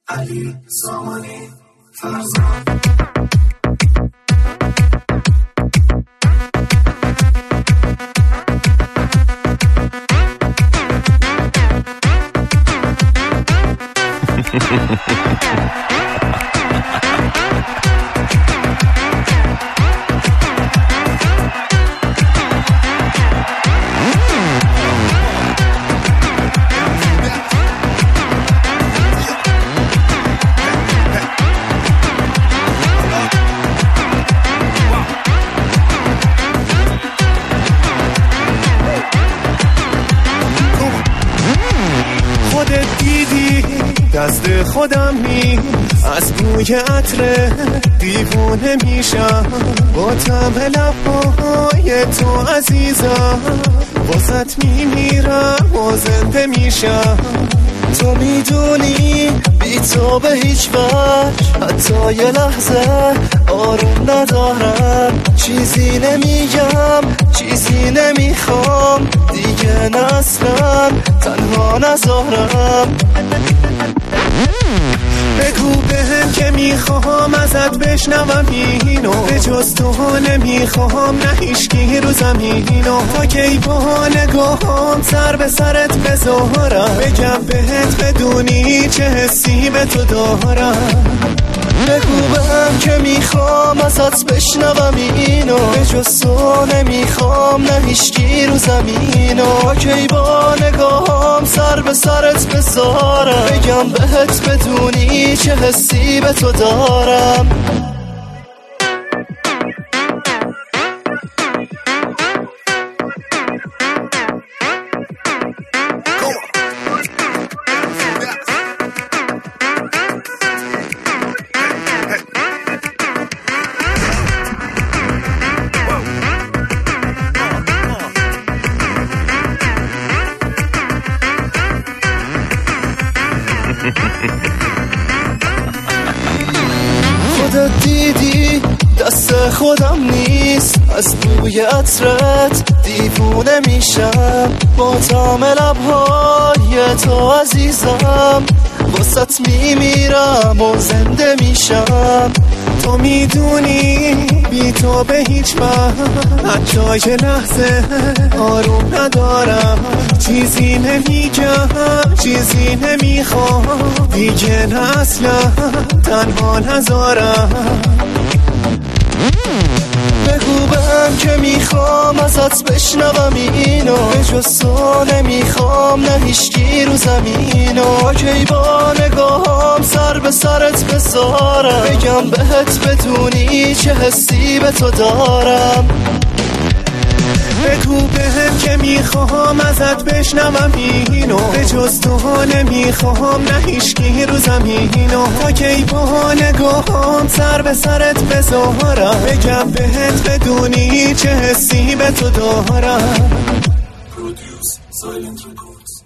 علی زمانی فرزان. خودت دیدی دست خودم می از بوی عطر دیوونه میشم، با طعم لبهای تو عزیزم واسط میمیرم و زنده میشم. تو میدونی بی تو به هیچ وجه حتی یه لحظه آروم ندارم، چیزی نمیگم چیزی نمیخوام دیگه، نه اصلا تنها نذارم. بگو بهم که میخوام ازت بشنوم اینو، به جز تو نمیخوام نه هیچکی رو زمینو. تا کی با نگاهم سر به سرت بذارم، بگم بهت بدونی چه حسی به تو دارم. بگو بهم که میخوام ازت بشنوم اینو، به جز تو نمیخوام نه هیچکی رو زمینو. کی با نگاهم سر به سرت بذارم، بگم بهت بدونی چه حسی به تو دارم. خودت دیدی دست خودم نیست، از بوی عطرت دیوونه میشم، با طعم لبهای تو عزیزم واسط میمیرم و زنده میشم. تو میدونی بی تو به هیچ وقت حتی یه لحظه آروم ندارم، چیزی نمیگم چیزی نمیخوام دیگه، نه اصلا تنها نذارم. بگو بهم که میخوام ازت بشنوم اینو، به جز تو نمیخوام نه هیچکی رو زمینو. کی با نگاهم سر به سرت بذارم، بگم بهت بدونی چه حسی به تو دارم. بگو بهم که میخوام ازت بشنوم اینو، به جز تو نمیخوام نه هیچکی رو زمینو. تا کی با نگاهم سر به سرت بذارم، بگم بهت بدونی چه حسی به تو دارم. Produce Silent Records.